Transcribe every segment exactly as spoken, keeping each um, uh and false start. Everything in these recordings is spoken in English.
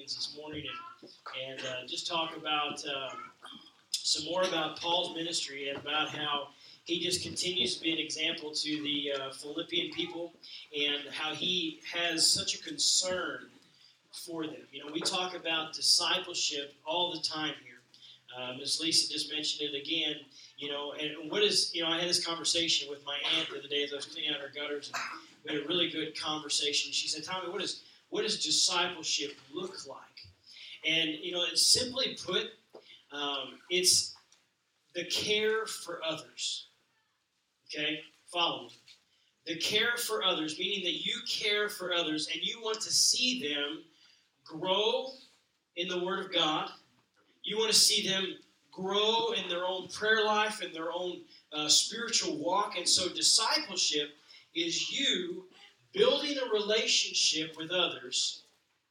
Philippians this morning and, and uh, just talk about um, some more about Paul's ministry and about how he just continues to be an example to the uh, Philippian people and how he has such a concern for them. You know, we talk about discipleship all the time here. Uh, Miss Lisa just mentioned it again. You know, and what is, you know, I had this conversation with my aunt the other day as I was cleaning out her gutters, and we had a really good conversation. She said, Tommy, what is what does discipleship look like? And, you know, it's simply put, um, it's the care for others. Okay? Follow me. The care for others, meaning that you care for others and you want to see them grow in the Word of God. You want to see them grow in their own prayer life and their own uh, spiritual walk. And so discipleship is you building a relationship with others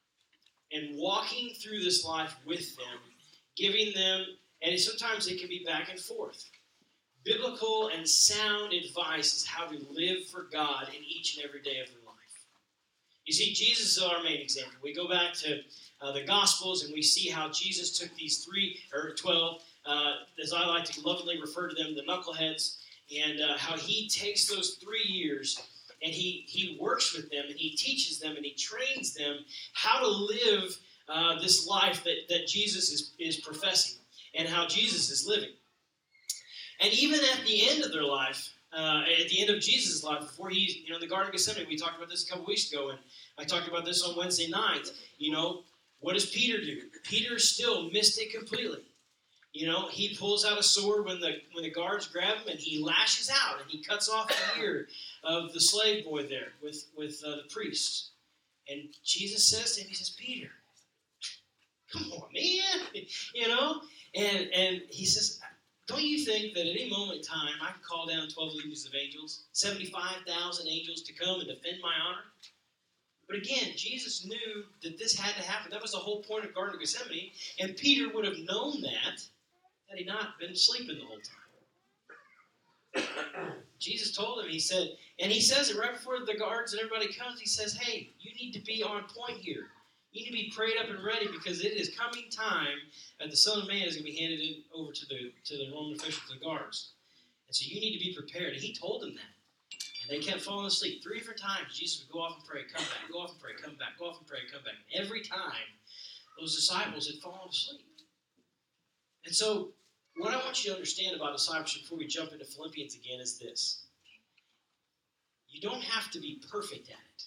and walking through this life with them, giving them, and sometimes it can be back and forth. Biblical and sound advice is how to live for God in each and every day of their life. You see, Jesus is our main example. We go back to uh, the Gospels and we see how Jesus took these three, or twelve, uh, as I like to lovingly refer to them, the knuckleheads, and uh, how he takes those three years and he, he works with them and he teaches them and he trains them how to live uh, this life that, that Jesus is, is professing and how Jesus is living. And even at the end of their life, uh, at the end of Jesus' life, before he's, you know, in the Garden of Gethsemane, we talked about this a couple weeks ago, and I talked about this on Wednesday night. You know, what does Peter do? Peter still missed it completely. You know, he pulls out a sword when the when the guards grab him, and he lashes out, and he cuts off the ear of the slave boy there with, with uh, the priest. And Jesus says to him, he says, Peter, come on, man, you know? And, and he says, don't you think that at any moment in time I can call down twelve legions of angels, seventy-five thousand angels to come and defend my honor? But again, Jesus knew that this had to happen. That was the whole point of Garden of Gethsemane. And Peter would have known that had he not been sleeping the whole time. Jesus told him, he said, and he says it right before the guards and everybody comes, he says, hey, you need to be on point here. You need to be prayed up and ready because it is coming time that the Son of Man is going to be handed in over to the to the Roman officials, the guards. And so you need to be prepared. And he told them that. And they kept falling asleep. Three different times, Jesus would go off and pray, come back, go off and pray, come back, go off and pray, come back. Every time, those disciples had fallen asleep. And so what I want you to understand about discipleship before we jump into Philippians again is this. You don't have to be perfect at it.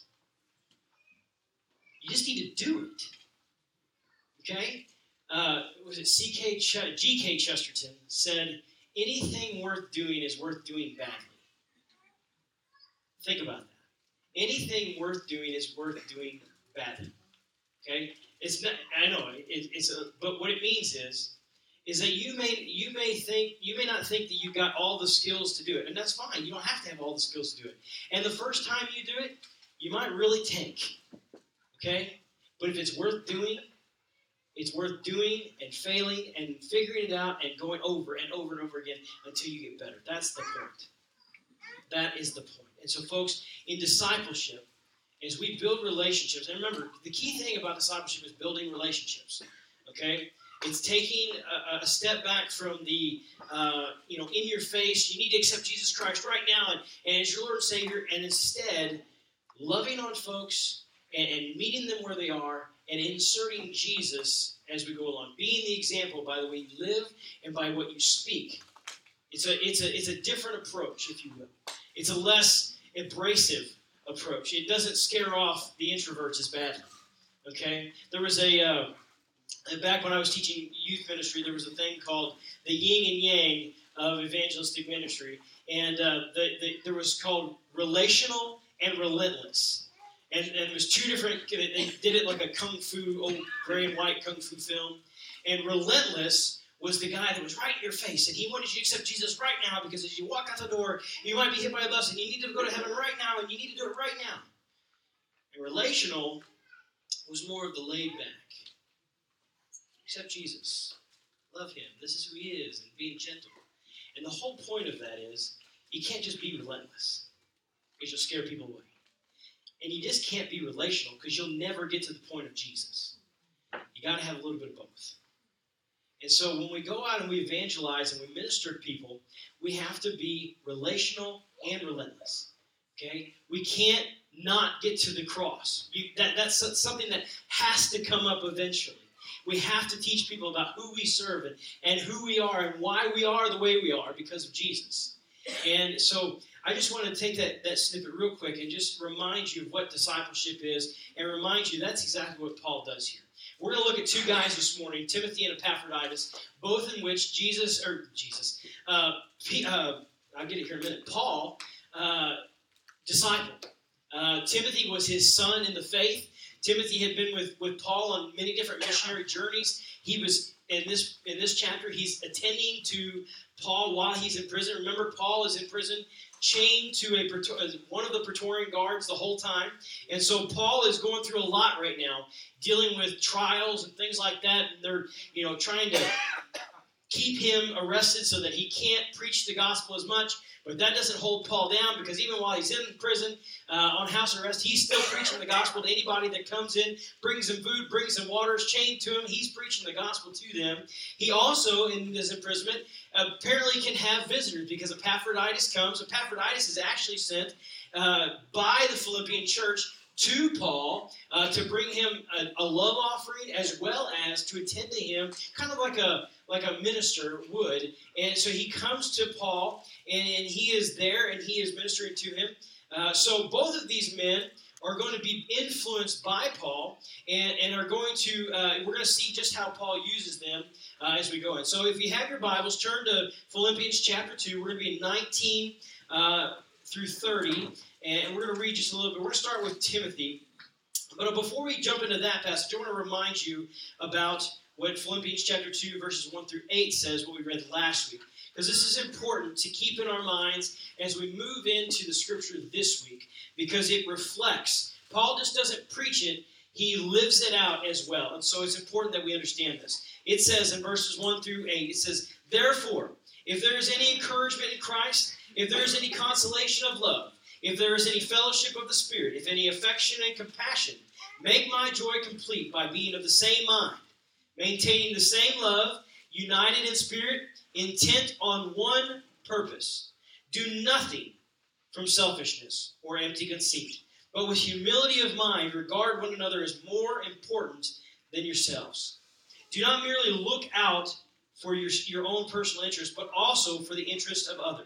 You just need to do it. Okay? Uh, was it C K Ch- G K Chesterton said, anything worth doing is worth doing badly. Think about that. Anything worth doing is worth doing badly. Okay? It's not, I know, it, it's a, but what it means is, is that you may you may think you may not think that you got all the skills to do it, and that's fine. You don't have to have all the skills to do it. And the first time you do it, you might really tank. Okay? But if it's worth doing, it's worth doing and failing and figuring it out and going over and over and over again until you get better. That's the point. That is the point. And so, folks, in discipleship, as we build relationships, and remember, the key thing about discipleship is building relationships. Okay? It's taking a, a step back from the, uh, you know, in your face, you need to accept Jesus Christ right now and, and as your Lord and Savior, and instead loving on folks and, and meeting them where they are and inserting Jesus as we go along. Being the example by the way you live and by what you speak. It's a, it's a, it's a different approach, if you will. It's a less abrasive approach. It doesn't scare off the introverts as badly. Okay? There was a... Uh, And back when I was teaching youth ministry, there was a thing called the yin and yang of evangelistic ministry. And uh, the, the, there was called relational and relentless. And, and it was two different, they did it like a kung fu, old gray and white kung fu film. And relentless was the guy that was right in your face. And he wanted you to accept Jesus right now because as you walk out the door, you might be hit by a bus and you need to go to heaven right now and you need to do it right now. And relational was more of the laid back. Accept Jesus. Love him. This is who he is. And being gentle. And the whole point of that is you can't just be relentless because you'll scare people away. And you just can't be relational because you'll never get to the point of Jesus. You got to have a little bit of both. And so when we go out and we evangelize and we minister to people, we have to be relational and relentless. Okay? We can't not get to the cross. You, that, that's something that has to come up eventually. We have to teach people about who we serve and, and who we are and why we are the way we are because of Jesus. And so I just want to take that, that snippet real quick and just remind you of what discipleship is and remind you that's exactly what Paul does here. We're going to look at two guys this morning, Timothy and Epaphroditus, both in which Jesus, or Jesus, uh, uh, I'll get it here in a minute, Paul, uh, discipled. Uh, Timothy was his son in the faith. Timothy had been with, with Paul on many different missionary journeys. He was, in this in this chapter, he's attending to Paul while he's in prison. Remember, Paul is in prison, chained to a one of the Praetorian guards the whole time. And so Paul is going through a lot right now, dealing with trials and things like that. And they're, you know, trying to keep him arrested so that he can't preach the gospel as much. But that doesn't hold Paul down, because even while he's in prison uh, on house arrest, he's still preaching the gospel to anybody that comes in, brings him food, brings him water, is chained to him. He's preaching the gospel to them. He also, in this imprisonment, apparently can have visitors, because Epaphroditus comes. Epaphroditus is actually sent uh, by the Philippian church to Paul uh, to bring him a, a love offering, as well as to attend to him, kind of like a like a minister would. And so he comes to Paul, and, and he is there, and he is ministering to him. Uh, so both of these men are going to be influenced by Paul, and, and are going to, uh, we're going to see just how Paul uses them uh, as we go in. So if you have your Bibles, turn to Philippians chapter two. We're going to be in nineteen uh, through thirty, and we're going to read just a little bit. We're going to start with Timothy. But before we jump into that passage, I want to remind you about what Philippians chapter two, verses one through eight says, what we read last week. Because this is important to keep in our minds as we move into the scripture this week, because it reflects. Paul just doesn't preach it, he lives it out as well. And so it's important that we understand this. It says in verses one through eight, it says, "Therefore, if there is any encouragement in Christ, if there is any consolation of love, if there is any fellowship of the Spirit, if any affection and compassion, make my joy complete by being of the same mind, maintaining the same love, united in spirit, intent on one purpose. Do nothing from selfishness or empty conceit, but with humility of mind regard one another as more important than yourselves. Do not merely look out for your, your own personal interest, but also for the interest of others.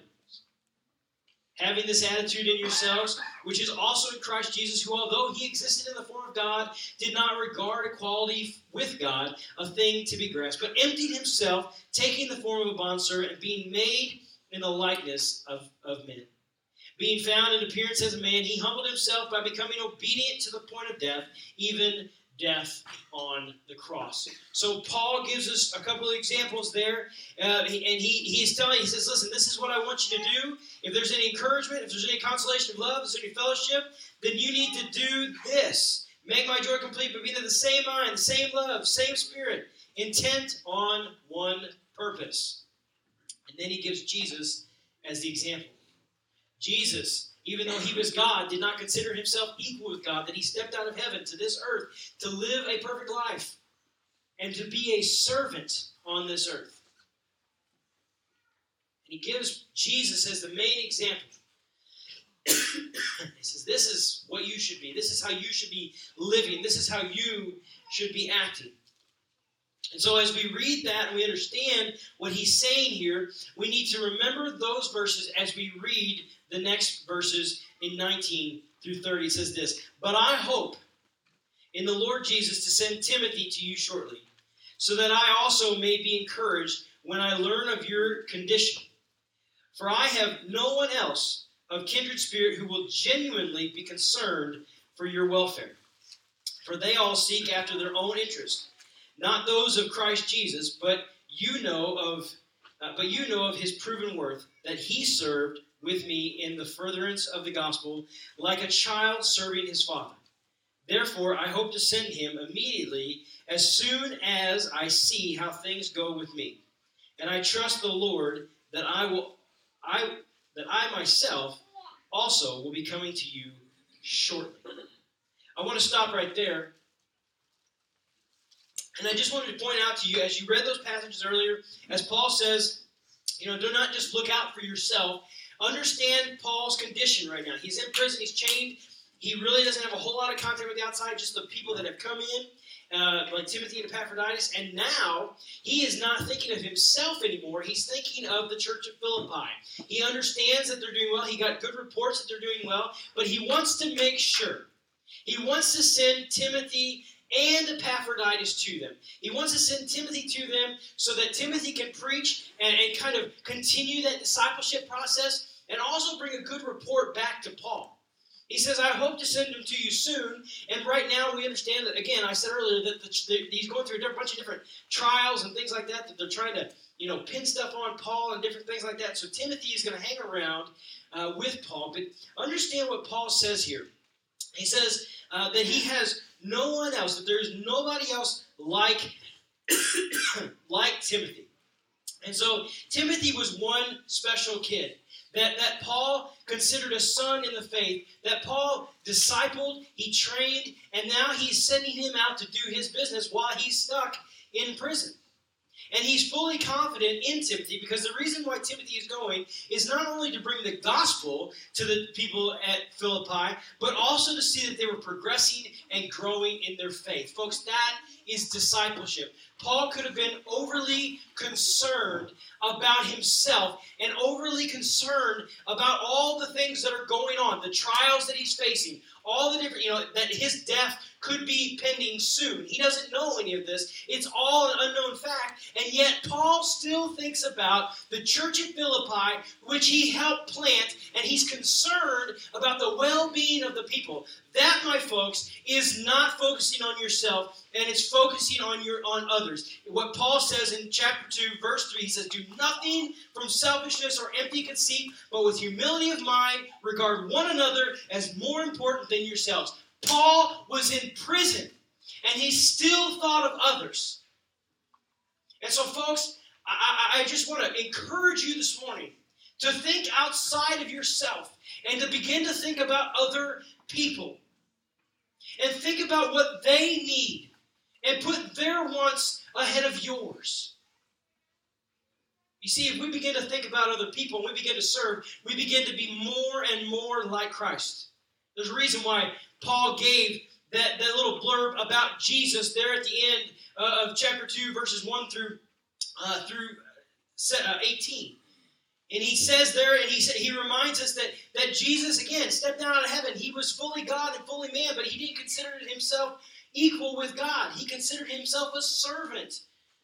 Having this attitude in yourselves, which is also in Christ Jesus, who, although he existed in the form of God, did not regard equality with God a thing to be grasped, but emptied himself, taking the form of a bondservant, and being made in the likeness of, of men. Being found in appearance as a man, he humbled himself by becoming obedient to the point of death, even death on the cross." So Paul gives us a couple of examples there, uh, and he, he's telling, he says, listen, this is what I want you to do. If there's any encouragement, if there's any consolation of love, if there's any fellowship, then you need to do this. Make my joy complete, but being of the same mind, the same love, same spirit, intent on one purpose. And then he gives Jesus as the example. Jesus, even though he was God, did not consider himself equal with God, that he stepped out of heaven to this earth to live a perfect life and to be a servant on this earth. And he gives Jesus as the main example. He says, this is what you should be. This is how you should be living. This is how you should be acting. And so as we read that and we understand what he's saying here, we need to remember those verses as we read the next verses in nineteen through thirty. It says this, "But I hope in the Lord Jesus to send Timothy to you shortly, so that I also may be encouraged when I learn of your condition. For I have no one else of kindred spirit who will genuinely be concerned for your welfare. For they all seek after their own interest, not those of Christ Jesus, but you know of, uh, but you know of his proven worth, that he served with me in the furtherance of the gospel, like a child serving his father. Therefore, I hope to send him immediately as soon as I see how things go with me. And I trust the Lord that I will, I that I myself also will be coming to you shortly." I want to stop right there And I just wanted to point out to you, as you read those passages earlier, as Paul says, you know, do not just look out for yourself. Understand Paul's condition right now. He's in prison. He's chained. He really doesn't have a whole lot of contact with the outside, just the people that have come in, uh, like Timothy and Epaphroditus. And now he is not thinking of himself anymore. He's thinking of the church of Philippi. He understands that they're doing well. He got good reports that they're doing well. But he wants to make sure. He wants to send Timothy and Epaphroditus to them. He wants to send Timothy to them so that Timothy can preach and, and kind of continue that discipleship process and also bring a good report back to Paul. He says, I hope to send them to you soon. And right now we understand that, again, I said earlier that the, the, he's going through a bunch of different trials and things like that, that they're trying to, you know, pin stuff on Paul and different things like that. So Timothy is going to hang around uh, with Paul. But understand what Paul says here. He says uh, that he has no one else, that there is nobody else like, like Timothy. And so Timothy was one special kid that, that Paul considered a son in the faith, that Paul discipled, he trained, and now he's sending him out to do his business while he's stuck in prison. And he's fully confident in Timothy because the reason why Timothy is going is not only to bring the gospel to the people at Philippi, but also to see that they were progressing and growing in their faith. Folks, that is discipleship. Paul could have been overly concerned about himself and overly concerned about all the things that are going on, the trials that he's facing, all the different, you know, that his death could be pending soon. He doesn't know any of this. It's all an unknown fact. And yet Paul still thinks about the church at Philippi, which he helped plant, and he's concerned about the well-being of the people. That, my folks, is not focusing on yourself, and it's focusing on your on others. What Paul says in chapter two, verse three, he says, do nothing from selfishness or empty conceit, but with humility of mind, regard one another as more important than yourselves. Paul was in prison, and he still thought of others. And so, folks, I, I, I just want to encourage you this morning to think outside of yourself and to begin to think about other people. And think about what they need and put their wants ahead of yours. You see, if we begin to think about other people and we begin to serve, we begin to be more and more like Christ. There's a reason why Paul gave that, that little blurb about Jesus there at the end uh, of chapter two, verses one through uh, through uh, eighteen. And he says there, and he he reminds us that, that Jesus, again, stepped down out of heaven. He was fully God and fully man, but he didn't consider himself equal with God. He considered himself a servant.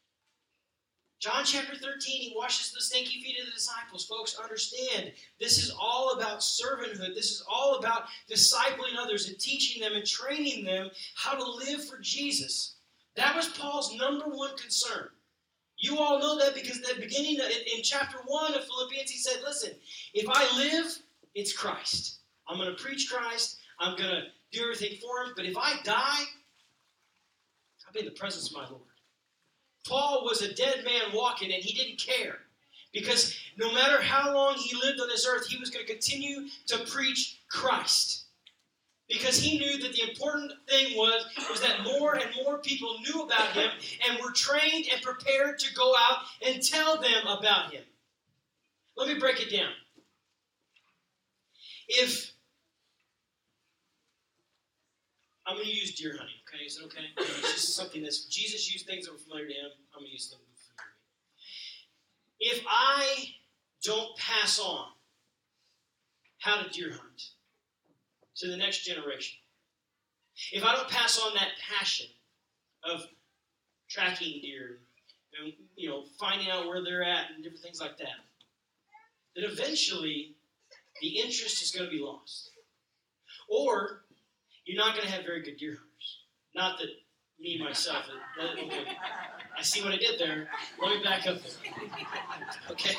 John chapter thirteen, he washes the stinky feet of the disciples. Folks, understand, this is all about servanthood. This is all about discipling others and teaching them and training them how to live for Jesus. That was Paul's number one concern. You all know that because at the beginning, in, in chapter one of Philippians, he said, listen, if I live, it's Christ. I'm going to preach Christ. I'm going to do everything for him. But if I die, I'll be in the presence of my Lord. Paul was a dead man walking, and he didn't care. Because no matter how long he lived on this earth, he was going to continue to preach Christ. Because he knew that the important thing was, was that more and more people knew about him and were trained and prepared to go out and tell them about him. Let me break it down. If, I'm going to use deer hunting, okay? Is it okay? It's just something that's, Jesus used things that were familiar to him. I'm going to use them familiar to me. If I don't pass on how to deer hunt to the next generation, if I don't pass on that passion of tracking deer and, you know, finding out where they're at and different things like that, then eventually the interest is going to be lost. Or you're not going to have very good deer hunters. Not that me, myself, that, okay, I see what I did there. Let me back up there. Okay?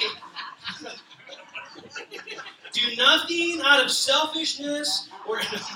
Do nothing out of selfishness or...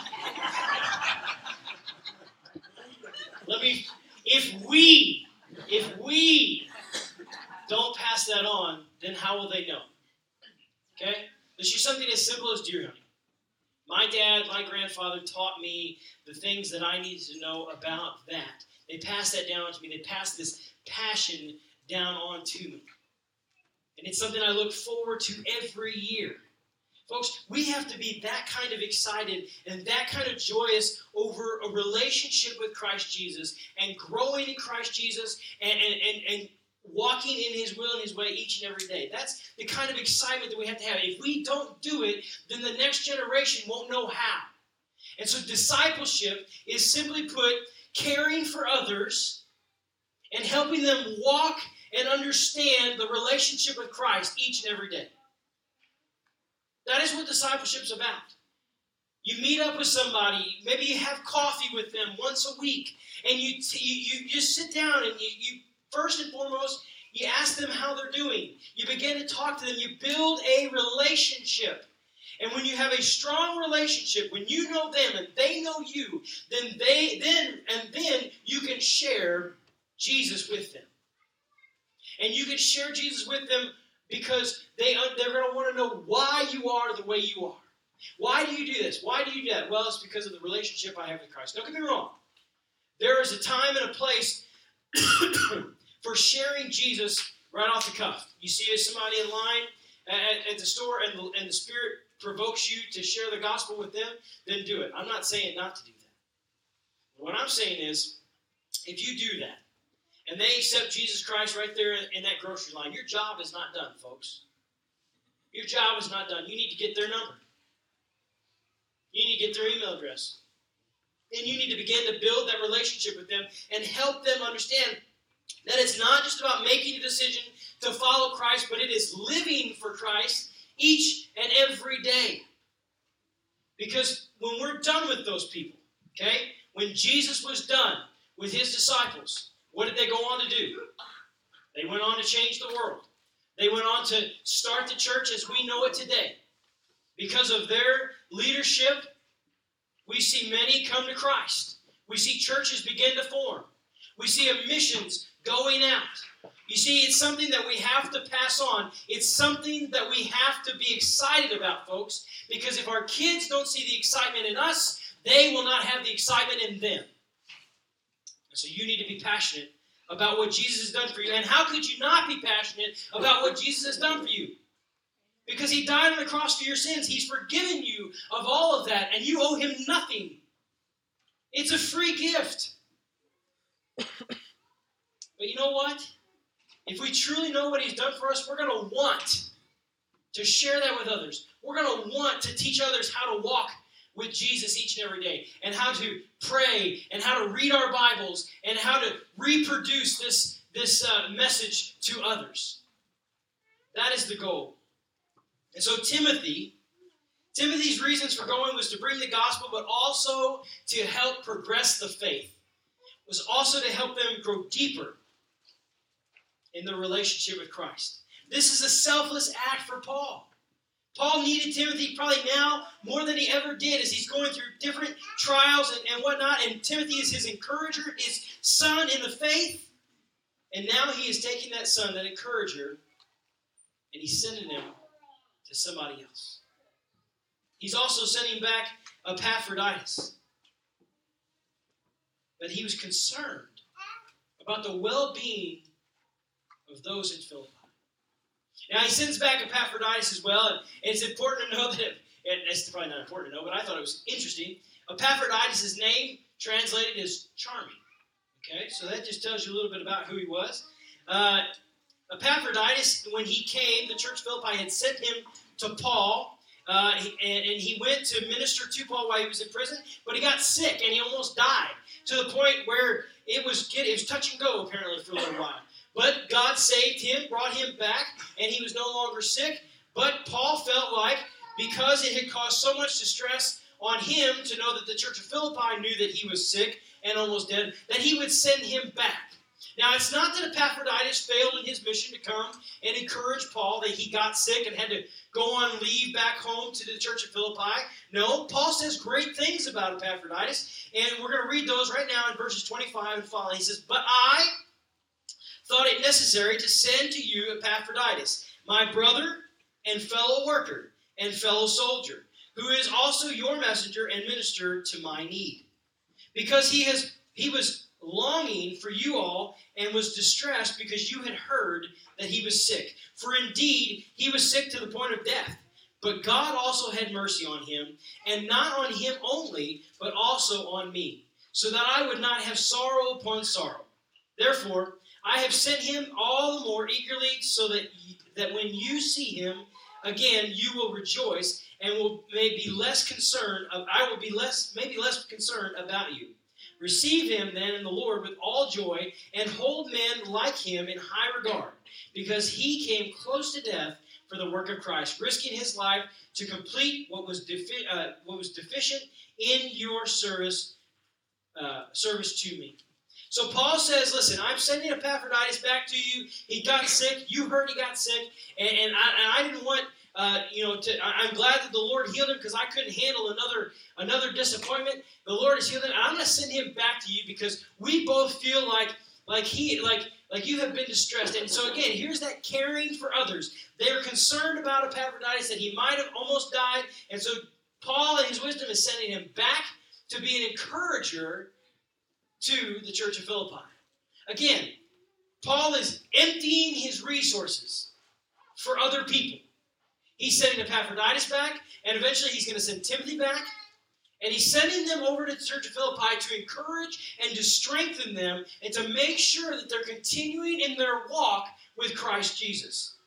Let me... If we, if we don't pass that on, then how will they know? Okay? Let's use something as simple as deer hunting. My dad, my grandfather taught me the things that I needed to know about that. They pass that down to me. They pass this passion down on to me. And it's something I look forward to every year. Folks, we have to be that kind of excited and that kind of joyous over a relationship with Christ Jesus and growing in Christ Jesus and, and, and, and walking in His will and His way each and every day. That's the kind of excitement that we have to have. If we don't do it, then the next generation won't know how. And so discipleship is simply put, caring for others and helping them walk and understand the relationship with Christ each and every day. That is what discipleship's about. You meet up with somebody, maybe you have coffee with them once a week, and you t- you, you just sit down and you, you, first and foremost, you ask them how they're doing. You begin to talk to them. You build a relationship. And when you have a strong relationship, when you know them and they know you, then they then and then you can share Jesus with them. And you can share Jesus with them because they, they're going to want to know why you are the way you are. Why do you do this? Why do you do that? Well, it's because of the relationship I have with Christ. Don't get me wrong. There is a time and a place for sharing Jesus right off the cuff. You see somebody in line at, at the store and the, and the Spirit provokes you to share the gospel with them, then do it. I'm not saying not to do that. What I'm saying is, if you do that, and they accept Jesus Christ right there in that grocery line, your job is not done, folks. Your job is not done. You need to get their number. You need to get their email address. And you need to begin to build that relationship with them and help them understand that it's not just about making a decision to follow Christ, but it is living for Christ each and every day. Because when we're done with those people, okay, when Jesus was done with His disciples, what did they go on to do? They went on to change the world. They went on to start the church as we know it today. Because of their leadership, we see many come to Christ. We see churches begin to form. We see missions going out. You see, it's something that we have to pass on. It's something that we have to be excited about, folks. Because if our kids don't see the excitement in us, they will not have the excitement in them. So you need to be passionate about what Jesus has done for you. And how could you not be passionate about what Jesus has done for you? Because He died on the cross for your sins. He's forgiven you of all of that, and you owe Him nothing. It's a free gift. But you know what? If we truly know what He's done for us, we're going to want to share that with others. We're going to want to teach others how to walk with Jesus each and every day, and how to pray, and how to read our Bibles, and how to reproduce this, this uh, message to others. That is the goal. And so Timothy, Timothy's reasons for going was to bring the gospel, but also to help progress the faith. It was also to help them grow deeper in the relationship with Christ. This is a selfless act for Paul. Paul needed Timothy probably now more than he ever did as he's going through different trials and, and whatnot. And Timothy is his encourager, his son in the faith. And now he is taking that son, that encourager, and he's sending him to somebody else. He's also sending back Epaphroditus. But he was concerned about the well-being of those in Philippi. Now, he sends back Epaphroditus as well, and it's important to know that, it, it's probably not important to know, but I thought it was interesting. Epaphroditus' name translated is charming. Okay, so that just tells you a little bit about who he was. Uh, Epaphroditus, when he came, the church of Philippi had sent him to Paul, uh, and, and he went to minister to Paul while he was in prison, but he got sick, and he almost died, to the point where it was, it was touch and go, apparently, for a little while. But God saved him, brought him back, and he was no longer sick. But Paul felt like, because it had caused so much distress on him to know that the church of Philippi knew that he was sick and almost dead, that he would send him back. Now, it's not that Epaphroditus failed in his mission to come and encourage Paul, that he got sick and had to go on leave back home to the church of Philippi. No, Paul says great things about Epaphroditus, and we're going to read those right now in verses twenty-five and following. He says, "But I thought it necessary to send to you Epaphroditus, my brother and fellow worker and fellow soldier, who is also your messenger and minister to my need. Because he has he was longing for you all and was distressed because you had heard that he was sick. For indeed, he was sick to the point of death. But God also had mercy on him, and not on him only, but also on me, so that I would not have sorrow upon sorrow. Therefore, I have sent him all the more eagerly, so that, that when you see him again, you will rejoice, and will may be less concerned. I will be less, maybe less concerned about you. Receive him then in the Lord with all joy, and hold men like him in high regard, because he came close to death for the work of Christ, risking his life to complete what was defi- uh, what was deficient in your service uh, service to me. So Paul says, listen, I'm sending Epaphroditus back to you. He got sick. You heard he got sick. And, and, I, and I didn't want, uh, you know, to, I, I'm glad that the Lord healed him because I couldn't handle another another disappointment. The Lord has healed him. And I'm going to send him back to you because we both feel like like he like like you have been distressed. And so again, here's that caring for others. They're concerned about Epaphroditus, that he might have almost died. And so Paul, in his wisdom, is sending him back to be an encourager to the church of Philippi. Again, Paul is emptying his resources for other people. He's sending Epaphroditus back, and eventually he's going to send Timothy back. And he's sending them over to the church of Philippi to encourage and to strengthen them and to make sure that they're continuing in their walk with Christ Jesus.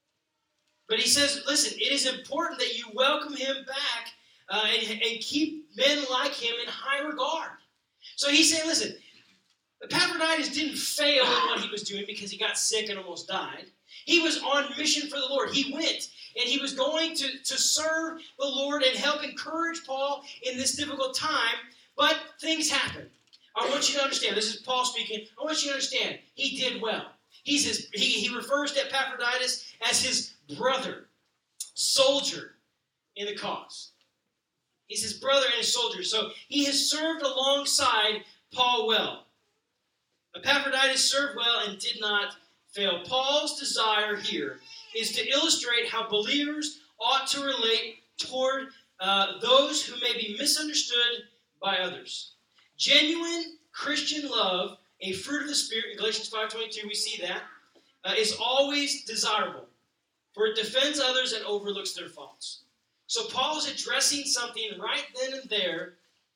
But he says, listen, it is important that you welcome him back uh, and, and keep men like him in high regard. So he's saying, listen, Epaphroditus didn't fail in what he was doing because he got sick and almost died. He was on mission for the Lord. He went, and he was going to, to serve the Lord and help encourage Paul in this difficult time, but things happened. I want you to understand, this is Paul speaking, I want you to understand, he did well. He's his, he, he refers to Epaphroditus as his brother, soldier in the cause. He's his brother and his soldier. So he has served alongside Paul well. Epaphroditus served well and did not fail. Paul's desire here is to illustrate how believers ought to relate toward uh, those who may be misunderstood by others. Genuine Christian love, a fruit of the Spirit, in Galatians five twenty-two, we see that, uh, is always desirable, for it defends others and overlooks their faults. So Paul is addressing something right then and there,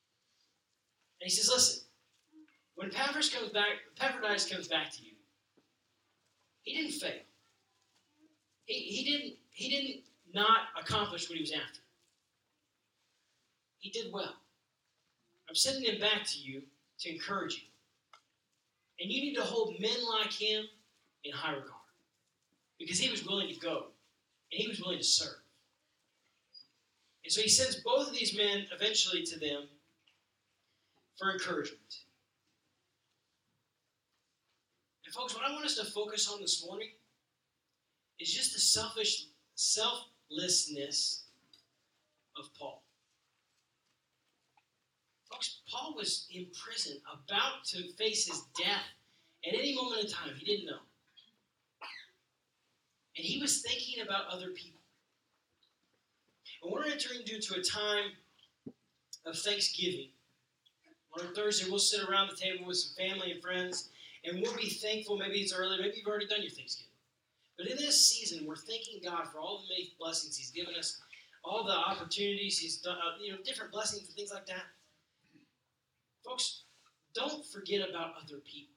and he says, listen, when Epaphras comes back, Epaphroditus comes back to you, he didn't fail. He, he didn't he didn't not accomplish what he was after. He did well. I'm sending him back to you to encourage you. And you need to hold men like him in high regard. Because he was willing to go. And he was willing to serve. And so he sends both of these men eventually to them for encouragement. And folks, what I want us to focus on this morning is just the selfish, selflessness of Paul. Folks, Paul was in prison, about to face his death at any moment in time. He didn't know. And he was thinking about other people. And we're entering into a time of Thanksgiving. On Thursday, we'll sit around the table with some family and friends, and we'll be thankful. Maybe it's early. Maybe you've already done your Thanksgiving. But in this season, we're thanking God for all the many blessings he's given us, all the opportunities he's done, uh, you know, different blessings and things like that. Folks, don't forget about other people.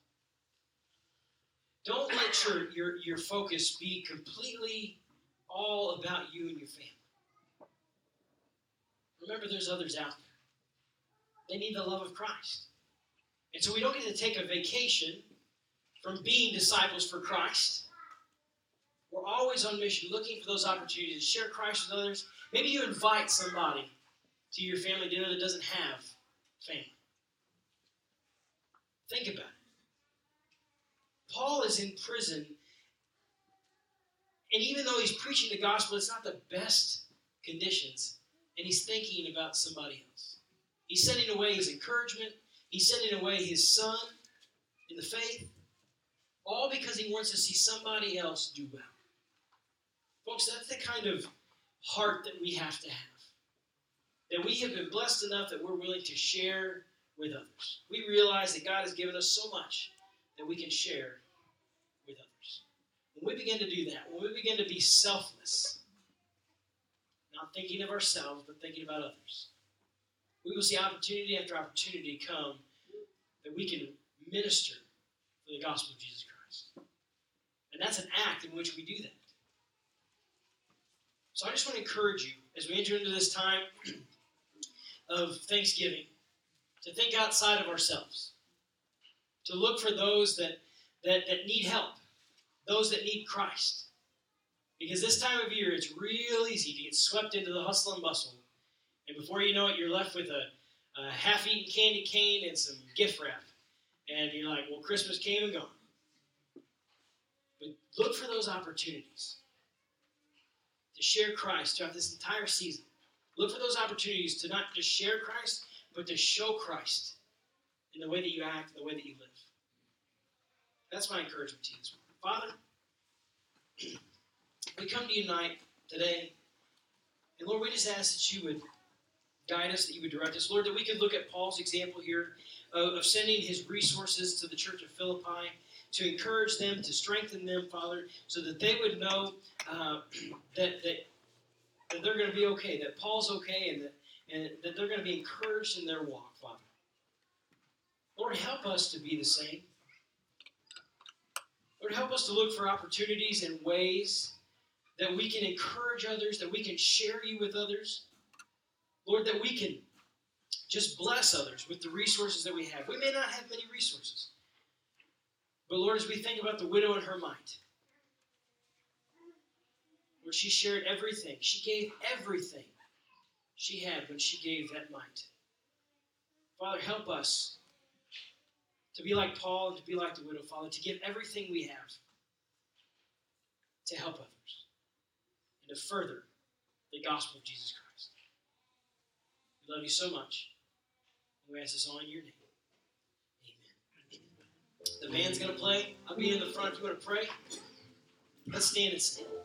Don't let your, your, your focus be completely all about you and your family. Remember, there's others out there. They need the love of Christ. And so we don't get to take a vacation from being disciples for Christ. We're always on mission, looking for those opportunities to share Christ with others. Maybe you invite somebody to your family dinner that doesn't have family. Think about it. Paul is in prison, and even though he's preaching the gospel, it's not the best conditions, and he's thinking about somebody else. He's sending away his encouragement. He's sending away his son in the faith, all because he wants to see somebody else do well. Folks, that's the kind of heart that we have to have. That we have been blessed enough that we're willing to share with others. We realize that God has given us so much that we can share with others. When we begin to do that, when we begin to be selfless, not thinking of ourselves, but thinking about others, we will see opportunity after opportunity come that we can minister for the gospel of Jesus Christ. And that's an act in which we do that. So I just want to encourage you, as we enter into this time of Thanksgiving, to think outside of ourselves, to look for those that, that, that need help, those that need Christ. Because this time of year, it's real easy to get swept into the hustle and bustle. And before you know it, you're left with a, a half-eaten candy cane and some gift wrap. And you're like, well, Christmas came and gone. But look for those opportunities to share Christ throughout this entire season. Look for those opportunities to not just share Christ, but to show Christ in the way that you act, in the way that you live. That's my encouragement to you this morning. Father, we come to you tonight, today, and Lord, we just ask that you would guide us, that you would direct us. Lord, that we could look at Paul's example here of, of sending his resources to the church of Philippi to encourage them, to strengthen them, Father, so that they would know uh, that, that, that they're going to be okay, that Paul's okay, and that, and that they're going to be encouraged in their walk, Father. Lord, help us to be the same. Lord, help us to look for opportunities and ways that we can encourage others, that we can share you with others. Lord, that we can just bless others with the resources that we have. We may not have many resources. But Lord, as we think about the widow and her mite, Lord, she shared everything. She gave everything she had when she gave that mite. Father, help us to be like Paul and to be like the widow, Father, to give everything we have to help others and to further the gospel of Jesus Christ. We love you so much. We ask this all in your name. Amen. The band's going to play. I'll be in the front if you want to pray. Let's stand and sing.